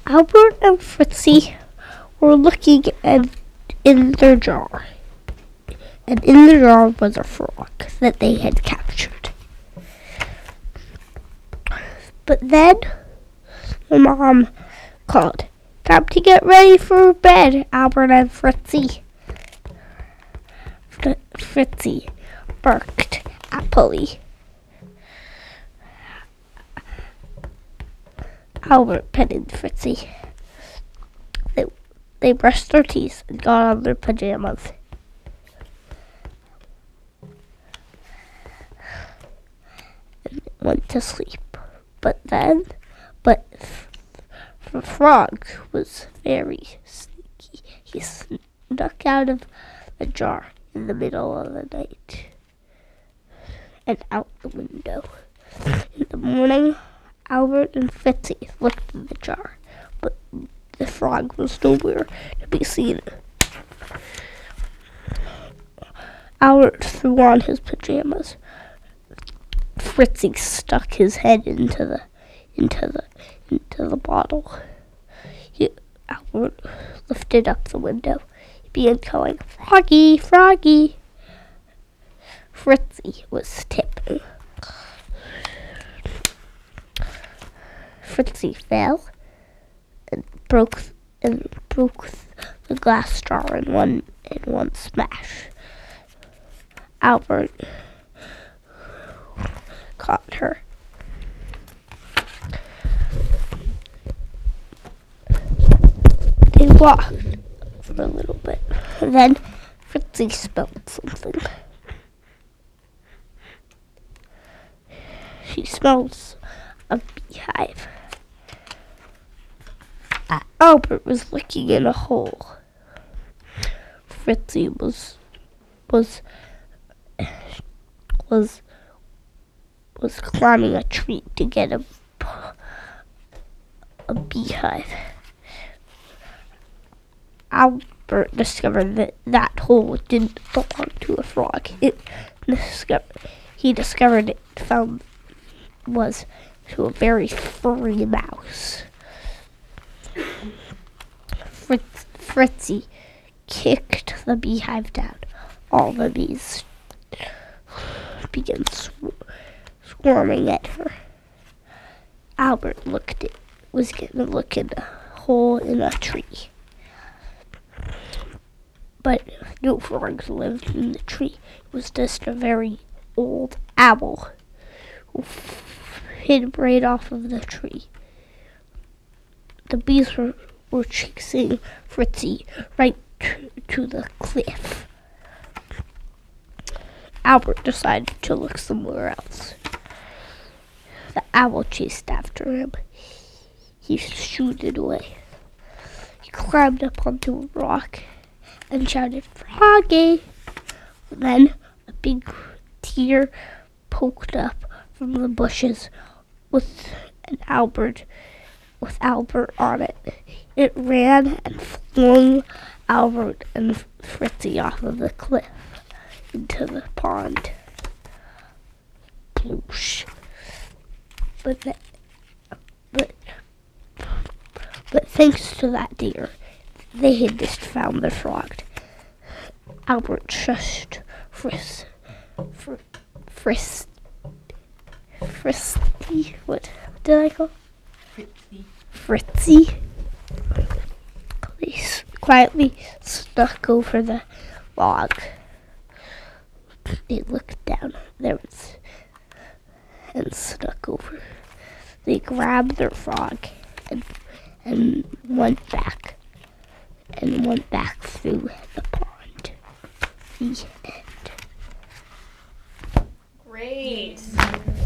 Albert and Fritzy were looking in their jar, and in the jar was a frog that they had captured. But then the mom called, "Time to get ready for bed, Albert and Fritzy." Fritzy barked happily. Albert petted Fritzy. They brushed their teeth and got on their pajamas. And went to sleep. But the frog was very sneaky. He snuck out of the jar in the middle of the night and out the window. In the morning, Albert and Fritzy looked in the jar, but the frog was nowhere to be seen. Albert threw on his pajamas. Fritzy stuck his head into the bottle. Albert lifted up the window. He began calling, "Froggy, Froggy." Fritzy was tipping. Fritzy fell and broke the glass jar in one smash. Albert caught her. They walked for a little bit. Then Fritzy smelled something. She smells a beehive. Albert was looking in a hole. Fritzy was climbing a tree to get a beehive. Albert discovered that hole didn't belong to a frog. He discovered it was to a very furry mouse. Fritzy kicked the beehive down. All the bees began swarming at her. Albert was going to look in a hole in a tree. But no frogs lived in the tree. It was just a very old owl who hid right off of the tree. The bees were chasing Fritzy right to the cliff. Albert decided to look somewhere else. The owl chased after him. He shooed away. He climbed up onto a rock and shouted, "Froggy!" Then a big deer poked up from the bushes with Albert on it. It ran and flung Albert and Fritzy off of the cliff into the pond. Ploosh. But thanks to that deer, they had just found the frog. Albert shushed Fritzy. What did I call? Fritzy. He quietly snuck over the log. They looked down. And snuck over. They grabbed their frog and went back through the pond. The end. Great.